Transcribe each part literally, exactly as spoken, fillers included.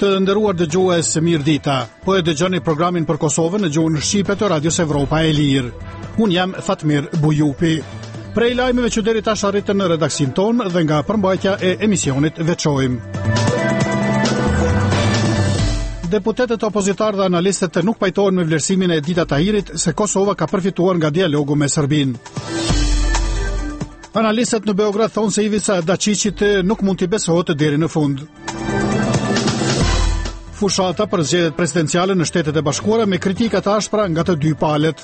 Të nderuar dëgjues, mirë dita. Po e dëgjoni programin për Kosovën në gjuhën shqipe të Radios Evropa e Lirë. Unë jam Fatmir Bujupi. Prej lajmeve që deri tash arritën në redaksin tonë dhe nga përmbajtja e emisionit veçojmë. Deputetët opozitar dhe analistët nuk pajtohen me vlerësimin e Edita Tahirit se Kosova ka përfituar nga dialogu me Serbinë. Analistët në Beograd thonë se Ivica Dačićit nuk mund t'i besohet deri në fund. Fushata për zgjedhjet presidenciale në Shtetet e Bashkuara me kritika të ashpra nga të dy palët.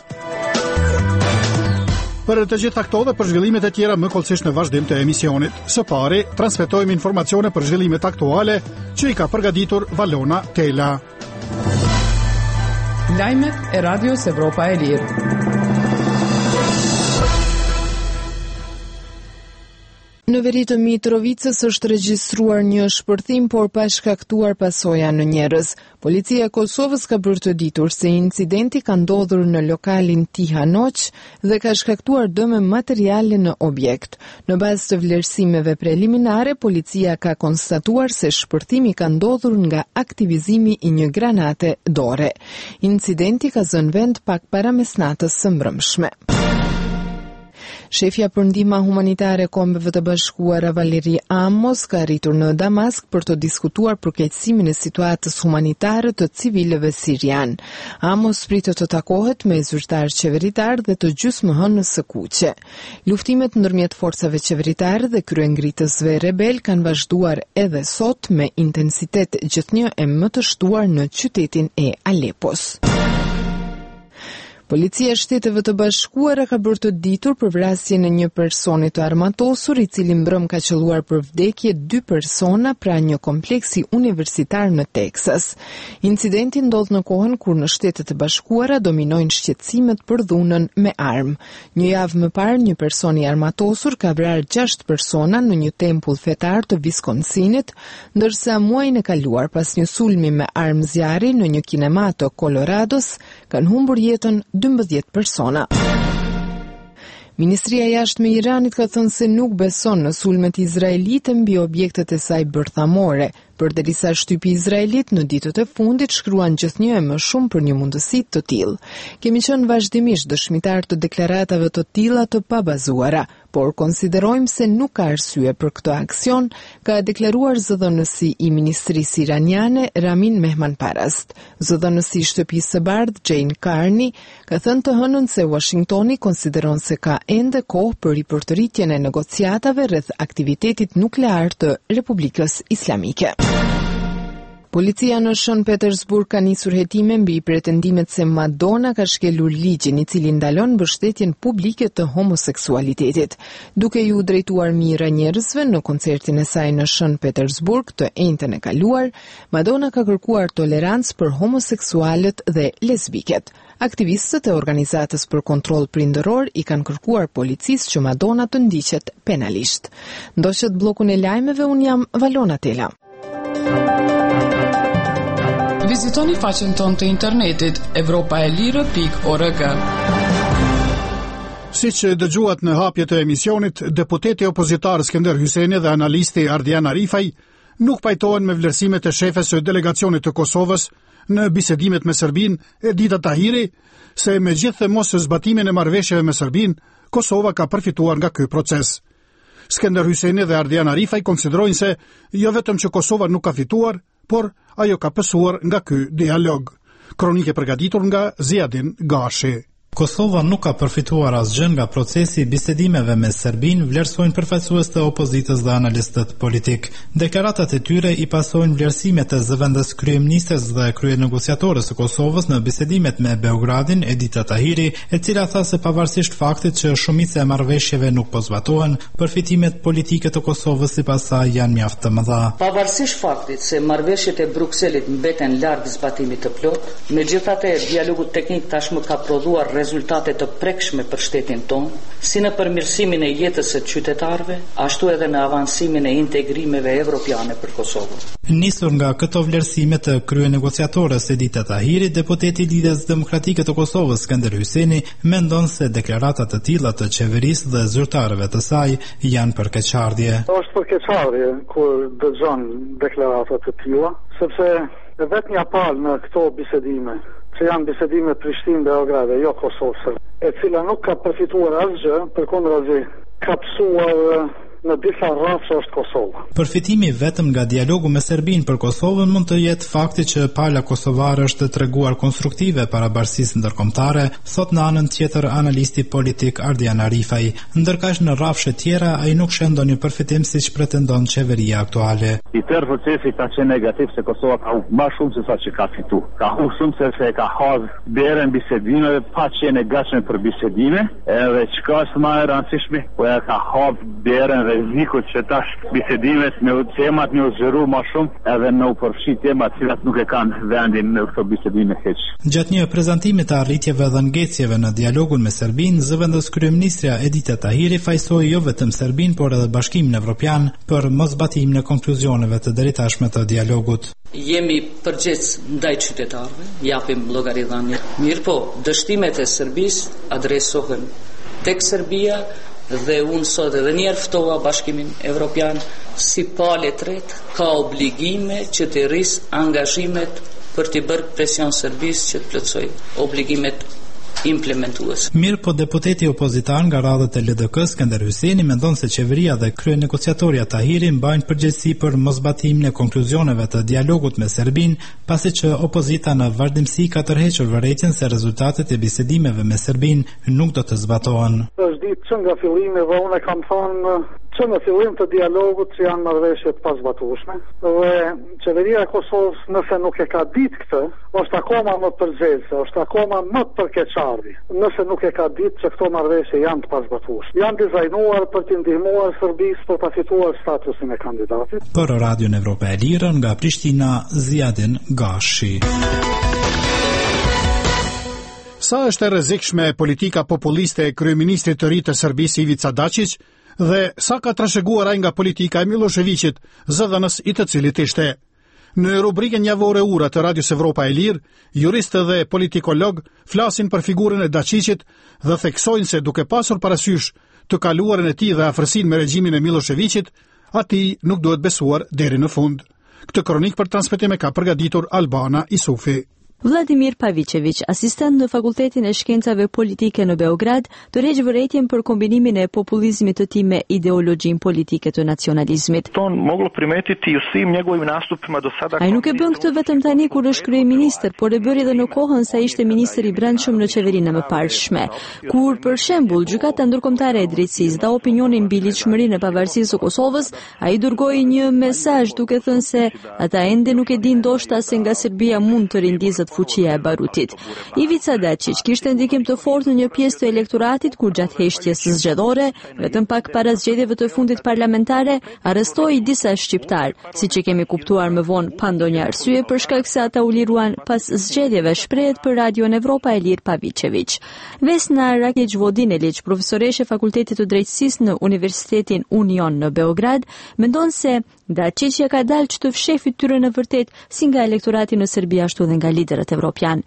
Për të gjitha këto dhe për zhvillimet e tjera më kollësisht në vazhdim të emisionit. Së pari, transmetojmë informacione për zhvillimet aktuale që i ka përgatitur Valona Tela. Lajmet e Radios Evropa e Lirë. Në veri të Mitrovicës është regjistruar një shpërthim por pa shkaktuar pasoja në njerëz. Policia e Kosovës ka bërë të ditur se incidenti ka ndodhur në lokalin Tihanoq dhe ka shkaktuar dëme materiale në objekt. Në bazë të vlerësimeve preliminare, policia ka konstatuar se shpërthimi ka ndodhur nga aktivizimi i një granate dore. Incidenti ka zënë vend pak para mesnatës së mbrëmshme. Shefja për ndihma humanitare e Kombeve të Bashkuara Valeri Amos ka arritur në Damask për të diskutuar përkeqësimin e situatës humanitare të civilëve sirian. Amos pritet të takohet me zyrtar qeveritar dhe të gjysmëhënës së kuqe. Luftimet ndërmjet forcave qeveritare dhe kryengritësve rebel kanë vazhduar edhe sot me intensitet gjithnjë e më të shtuar në qytetin e Alepos. Policia e Shteteve të Bashkuara ka bërë të ditur për vrasjen e një personi të armatosur i cili mbrëm ka qelluar për vdekje dy persona pranë një kompleksi universitar në Teksas. Incidenti ndodh në kohën kur në Shtetet e Bashkuara dominojnë shqetësimet për dhunën me armë. Një javë më parë, një person i armatosur ka vrarë gjashtë persona në një tempull fetar të Wisconsinit, ndërsa muajin e kaluar pas një sulmi me armë zjarri në një kinema të Colorados kanë humbur jetën dymbëdhjetë persona. Ministria e Jashtme e Iranit ka thënë se nuk beson në sulmet izraelite mbi objektet e saj bërthamore, përderisa shtypi izraelit në ditët e fundit shkruan gjithnjë e më shumë për një mundësi të tillë. Kemi qenë vazhdimisht dëshmitar të deklaratave të tilla të pabazuara, por konsiderojmë se nuk ka arsye për këtë aksion, ka deklaruar zëdhënësi i Ministrisë iraniane Ramin Mehmanparast. Zëdhënësi i Shtëpisë së Bardhë Jane Carney ka thënë të hënën se Washingtoni konsideron se ka ende kohë për ripërtëritjen e negociatave rreth aktivitetit nuklear të Republikës Islamike. Policia në Shën Petersburg ka nisur hetime mbi pretendimet se Madonna ka shkelur ligjin i cili ndalon mbështetjen publike të homoseksualitetit. Duke ju drejtuar mira njerëzve në koncertin e saj në Shën Petersburg të enjtën e kaluar, Madonna ka kërkuar tolerancë për homoseksualët dhe lesbiket. Aktivistët e organizatës për kontroll prindëror i kanë kërkuar policisë që Madonna të ndiqet penalisht. Ndoqët bllokun e lajmeve, un jam Valona Tela. Vizitoni faqen tonë të internetit evropaelire pikë org. Siç dëgjuat në hapje të emisionit, deputeti opozitar Skender Hyçeni dhe analisti Ardian Arifaj nuk pajtohen me vlerësimet e shefes së delegacionit të Kosovës në bisedimet me Serbinë, Edita Tahiri, se me gjithë mos zbatimin e marrëveshjeve me Serbinë, Kosova ka përfituar nga ky proces. Skender Hyçeni dhe Ardian Arifaj konsiderojnë se jo vetëm që Kosova nuk ka fituar, por ajo ka pësuar nga ky dialog. Kronike përgatitur nga Ziadin Gashi. Kosova nuk ka përfituar asgjë nga procesi i bisedimeve me Serbinë, vlerësojnë përfaqësues të opozitës dhe analistët politik. Deklaratat e tyre i pasojnë vlerësimet e zëvendës kryeministres dhe kryenegociatores së Kosovës në bisedimet me Beogradin, Edita Tahiri, e cila tha se pavarësisht faktit që shumica e marrëveshjeve nuk po zbatohen, përfitimet politike të Kosovës sipas saj janë mjaft të mëdha. Pavarësisht faktit se marrëveshjet e Brukselit mbeten larg zbatimit të plot, megjithatë dialogu teknik tashmë ka prodhuar rezultate të prekshme për shtetin tonë, si në përmirësimin e jetës së qytetarëve, ashtu edhe në avansimin e integrimeve evropiane për Kosovën. Nisur nga këto vlerësime të krye negociatores Edita Tahiri, deputeti i Lidhjes Demokratike të Kosovës Skënder Hyjseni mendon se deklarata të tilla të qeverisë dhe zyrtarëve të saj janë përkeqardhje. Është përkeqardhje kur dëgjon deklarata të tilla, sepse vetëm ja palë në këto bisedime, që janë bisedime Prishtinë-Beograd, jo Kosovë, e cila nuk ka përfituar asgjë, përkundrazi ka psuar në disa rrafshe është Kosova. Përfitimi vetëm nga dialogu me Serbinë për Kosovën mund të jetë fakti që pala kosovare është treguar konstruktive para bashkisë ndërkombëtare, thot në anën tjetër analisti politik Ardian Arifaj. Ndërkaq në rrafshe tjera ai nuk sheh ndonjë përfitim siç pretendon qeveria aktuale. I tërë procesi ka qenë negativ se Kosova ka humbur më shumë se sa që ka fitu. Ka humbur shumë se se ka hadh derën bisedimeve pa qenë e gatshme për bisedime, edhe çka është më e rëndësishme, po ja ka hadh derën rrezikut që tash bisedimet me temat në zgjeru më shumë edhe në u përfshi temat cilat nuk e kanë vendin në këto bisedime hiç. Gjatë një prezantimi të arritjeve dhe ngecjeve në dialogun me Serbinë, zëvendës kryeministra Edita Tahiri fajsoi jo vetëm Serbinë, por edhe Bashkimin Evropian për mosbatimin e konkluzioneve të deritashme të dialogut. Jemi përgjegjës ndaj qytetarëve, japim llogaridhënie. Mirë po, dështimet e Serbisë adresohen tek Serbia dhe unë sot edhe njerë ftova Bashkimin Evropian si palë e tretë ka obligime që të rrisë angazhimet për të bërë presion Serbisë që të plotësoj obligimet implementues. Mirë po deputeti opozitar nga radhët e L D K-s Skënder Hyjseni mendon se qeveria dhe krye negociatorja Tahiri mbajnë përgjegjësi për mosbatimin e konkluzioneve të dialogut me Serbinë, pasi që opozita në vazhdimsi ka tërhequr vërejtjen se rezultatet e bisedimeve me Serbinë nuk do të zbatohen. Është ditë që nga fillimi dhe unë kam thënë që në fillim të dialogut që janë marrëveshje të pazbatueshme dhe qeveria e Kosovës nëse nuk e ka ditë këtë, është akoma më përgjegjëse, është akoma më përkeqardhje. Nëse nuk e ka ditë që këto marrëveshje janë të pazbatueshme. Janë dizajnuar për të ndihmuar Serbisë për ta fituar statusin e kandidatit. Për Radion Evropa e Lirë nga Prishtina, Ziadin Gashi. Sa është e rrezikshme politika populiste e kryeministrit të ri të Serbisë Ivica Dačić dhe sa ka trashëguar ai nga politika e Miloševićit, zëdhënës i të cilit ishte. Në rubrikën javore ura të Radios Evropa e Lirë, juristë dhe politikolog flasin për figurën e Dačićit dhe theksojnë se duke pasur parasysh të kaluarën e tij dhe afërsinë me regjimin e Miloševićit, atij nuk duhet besuar deri në fund. Këtë kronik për transmetim e ka përgatitur Albana Isufi. Vladimir Pavićević, asistent në Fakultetin e Shkencave Politike në Beograd, tërheq vërejtjen për kombinimin e populizmit të tij me ideologjinë politike të nacionalizmit. Ai nuk e bën këtë vetëm tani kur është kryeminist, por e bëri edhe në kohën sa ishte ministër i brendshëm në qeverinë e mëparshme. Kur për shembull gjykata ndërkombëtare e drejtësisë dha opinionin mbi ligjshmërinë e pavarësisë së Kosovës, ai dërgoi një mesazh duke thënë se ata ende nuk e dinë ndoshta se nga Serbia mund të rindizet fuqia e barutit. Ivica Dačić kishte ndikim të fortë në një pjesë të elektoratit kur gjatë heshtjes zgjedhore, vetëm pak para zgjedhjeve të fundit parlamentare, arrestoi disa shqiptar, siç e kemi kuptuar më vonë pa ndonjë arsye për shkak se ata u liruan pas zgjedhjeve, shprehet për Radion Evropa e Lirë Pavićević. Vesna Rakić Vodinelić, profesoreshe Fakultetit të Drejtësisë në Universitetin Union në Beograd, mendon se Dačić ja ka dalë që të fsheh fytyrën e vërtet si nga elektorati në Serbi ashtu dhe nga liderët evropian.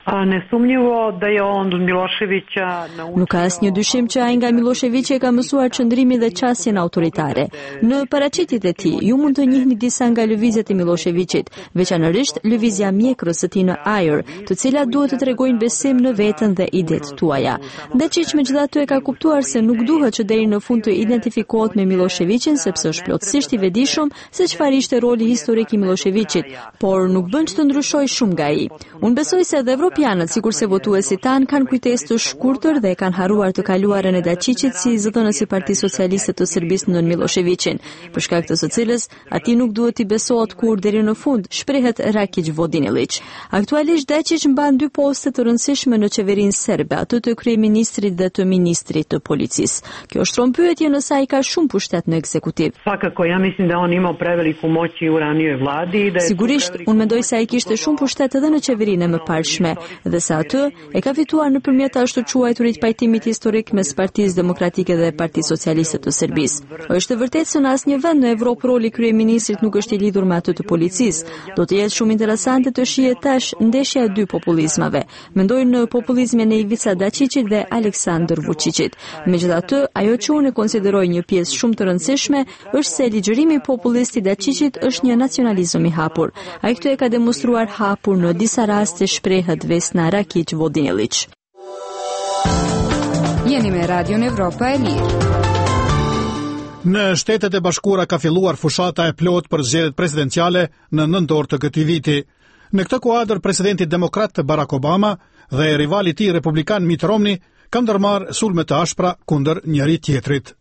Nuk ka asnjë dyshim që ai nga Miloševići ka mësuar çndrimin dhe qasjen autoritare. Në paraqitjet e tij, ju mund të njihni disa nga lëvizjet e Miloševićit, veçanërisht lëvizja mjekrës së tij në ajër, të cilat duhet të tregojnë besim në veten dhe idetë tuaja. Dačić megjithatë e ka kuptuar se nuk duhet që deri në fund të identifikohet me Miloševićin sepse është plotësisht i vetëdijshëm se çfarë ishte roli historik i Miloševićit, por nuk bën që të ndryshojë shumë nga ai. Unë besoj se edhe evropianët, sikurse votuesit tan, kanë kujtesë të shkurtër dhe kanë harruar të kaluarën e Dačićit si zëdhënës i Partisë Socialiste të Serbisë nën Miloševićin, për shkak të së cilës atij nuk duhet i besohet kur deri në fund, shprehet Rakić Vodinelić. Aktualisht Dačić mban dy poste të rëndësishme në qeverinë serbe, atë të kryeministrit dhe të ministrit të policisë. Kjo është pyetje nëse ai ka shumë pushtet në ekzekutiv. Svakako, ja mislim da on imao preveliki Sigurisht, unë mendoj se ai kishte shumë pushtet edhe në qeverinë e mëparshme, dhe se atë e ka fituar nëpërmjet ashtu quajturit pajtimit historik mes Partisë Demokratike dhe Partisë Socialiste të Serbisë. Është e vërtetë se në asnjë vend në Evropë roli i kryeministrit nuk është i lidhur me atë të policisë. Do të jetë shumë interesante të shihet tash ndeshja e dy populizmave. Mendoj në populizmin e Ivica Dačićit dhe Aleksandar Vučićit. Megjithatë, ajo që unë e konsideroj një pjesë shumë të rëndësishme është se ligjërimi populist i Dačićit është një nacionalizëm i hapur. Ai këtë e ka demonstruar hapur në disa raste, shprehet Vesna Rakić Vodinelić. Jeni me Radion Evropa e Lirë. Në Shtetet e Bashkuara ka filluar fushata e plot për zgjedhjet presidenciale në nëntor të këtij viti. Në këtë kuadër, presidenti demokrat Barack Obama dhe rivali i tij republikan Mitt Romney kanë ndërmarrë sulme të ashpra kundër njëri tjetrit.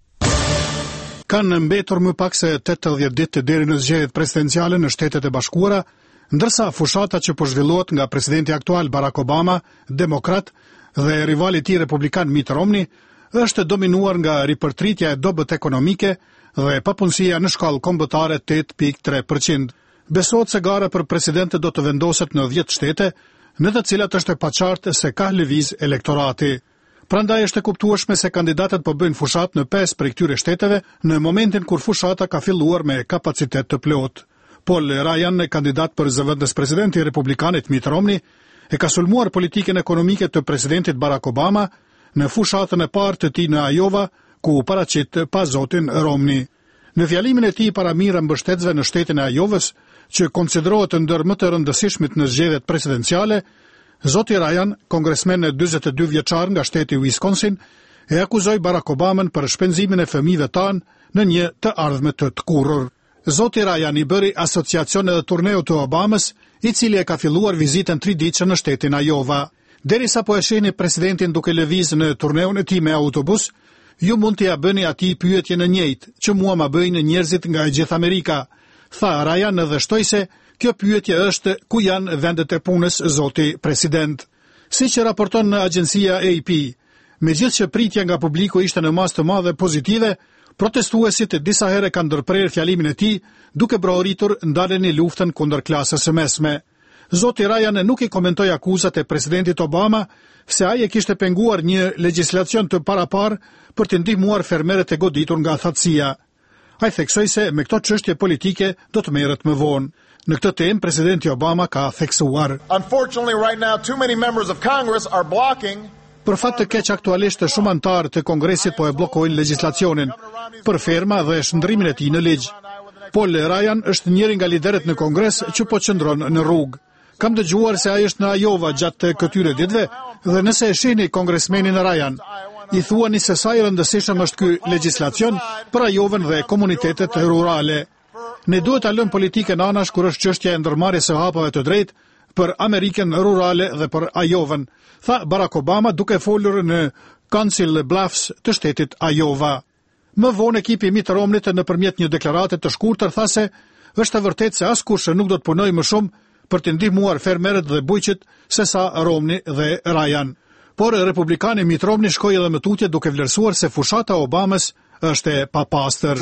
Kanë mbetur më pak se tetëdhjetë ditë deri në zgjedhjet presidenciale në Shtetet e Bashkuara, ndërsa fushata që po zhvillohet nga presidenti aktual Barack Obama, demokrat, dhe rivali i tij republikan Mitt Romney, është dominuar nga ripërtritja e dobët ekonomike dhe papunësia në shkallë kombëtare tetë pikë tre përqind. Besohet se gara për presidente do të vendoset në dhjetë shtete, në të cilat është e paqartë se ka lëviz elektorati. Prandaj është e kuptueshme se kandidatët po bëjnë fushat në pesë prej këtyre shteteve në momentin kur fushata ka filluar me kapacitet të plot. Paul Ryan, kandidat për zëvendës presidenti i republikanit Mitt Romney, e ka sulmuar politikën ekonomike të presidentit Barack Obama në fushatën e parë të tij në Iowa, ku paraqit pa zotin Romney. Në fjalimin e tij para mirë mbështetësve në shtetin e Iowës, që konsiderohet ndër më të rëndësishmit në zgjedhjet presidenciale, zoti Ryan, kongresmen e dyzet e dy vjeçar nga shteti Wisconsin, e akuzoi Barack Obaman për shpenzimin e fëmijëve tan në një të ardhme të tkurrur. Zoti Ryan i bëri asociacion edhe turneu të Obamës, i cili e ka filluar vizitën triditëshe në shtetin Iowa. Derisa po e shihni presidentin duke lëviz në turneun e tij me autobus, ju mund t'ia bëni atij pyetjen e njëjtë që mua ma bëjnë njerëzit nga e gjithë Amerika. Tha Ryan edhe shtoi se kjo pyetje është ku janë vendet e punës, zoti president. Siç e raporton në agjencia A P, megjithëse që pritja nga publiku ishte në masë të madhe pozitive, protestuesit disa herë kanë ndërprerë fjalimin e tij, duke brohuritur ndaleni luftën kundër klasës së mesme. Zoti Ryan nuk i komentoi akuzat e presidentit Obama se ai e kishte penguar një legjislacion të parapar për të ndihmuar fermerët e goditur nga thatësia. Ai theksoi se me këto çështje politike do të merret më vonë. Në këtë temë, presidenti Obama ka theksuar: Unfortunately, right now, too many members of Congress are blocking. Për fat të keq, aktualisht shumë antarë të Kongresit po e bllokojnë legjislacionin për ferma dhe shndrimin e tij në ligj. Paul Ryan është njëri nga liderët në Kongres që po qëndron në rrugë. Kam dëgjuar se ai është në Iowa gjatë këtyre ditëve dhe nëse e shihni kongresmenin Ryan, i thuani se sa i rëndësishëm është ky legjislacion për Iowën dhe komunitetet rurale. Ne duhet ta lëmë politikën anash kur është çështja e ndërmarrjes së hapave të drejtë për Amerikën rurale dhe për Iowën, tha Barack Obama duke folur në Council Bluffs të shtetit Iowa. Më vonë ekipi Mitt Romney nëpërmjet një deklarate të shkurtër tha se është e vërtetë se askush nuk do të punojë më shumë për të ndihmuar fermerët dhe bujqit se sa Romney dhe Ryan. Por republikani Mitt Romney shkoi edhe më tutje duke vlerësuar se fushata e Obamës është e papastër.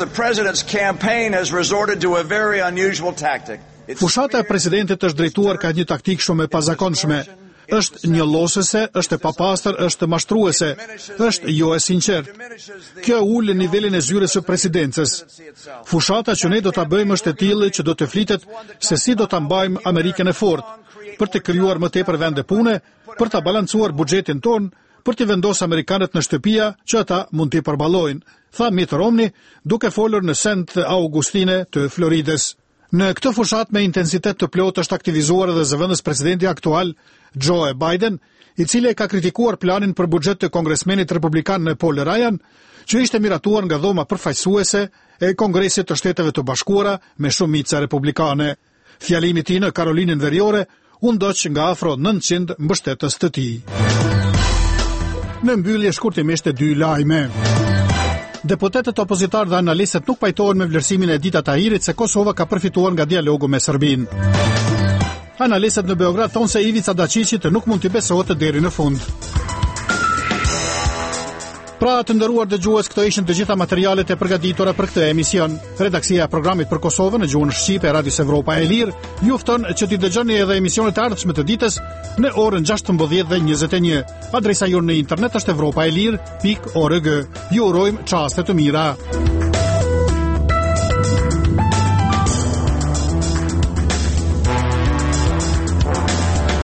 Fushata e presidentit është drejtuar ka një taktikë shumë e pazakonshme. Është njëllosëse, është e papastër, është mashtruese, është jo e sinqert. Kjo ul nivelin e zyrës së presidencës. Fushata që ne do ta bëjmë është e tillë që do të flitet se si do ta mbajmë Amerikën e fortë, për të krijuar më tepër vende pune, për ta balancuar buxhetin ton, për të vendosur amerikanët në shtëpia që ata mund t'i përballojnë, tha Mitt Romney duke folur në Saint Augustine të Floridës. Në këtë fushat me intensitet të plotë është aktivizuar edhe zëvendës presidenti aktual Joe Biden, i cili ka kritikuar planin për buxhet të kongresmenit republikan në Paul Ryan, që ishte miratuar nga dhoma përfaqësuese e Kongresit të Shteteve të Bashkuara me shumica republikane. Fjalimi i tij në Karolinën Veriore u ndoq nga afro nëntëqind mbështetës të tij. Në mbyllje shkurtimisht e dy lajme. Deputetët opozitar dhe analistët nuk pajtohen me vlerësimin e Edita Tahirit se Kosova ka përfituar nga dialogu me Serbinë. Analistët në Beograd thonë se Ivica Dačićit nuk mund t'i besohet deri në fund. Pra të nderuar dëgjues, këto ishin të gjitha materialet e përgatitura për këtë emision. Redaksia e programit për Kosovën në gjuhën shqipe e Radios Evropa e Lirë ju fton që t'i dëgjoni edhe emisionet e ardhshme të ditës në orën gjashtëmbëdhjetë dhe njëzet e një. Adresa jonë në internet është evropaelir pikë org. Ju urojmë çaste të mira.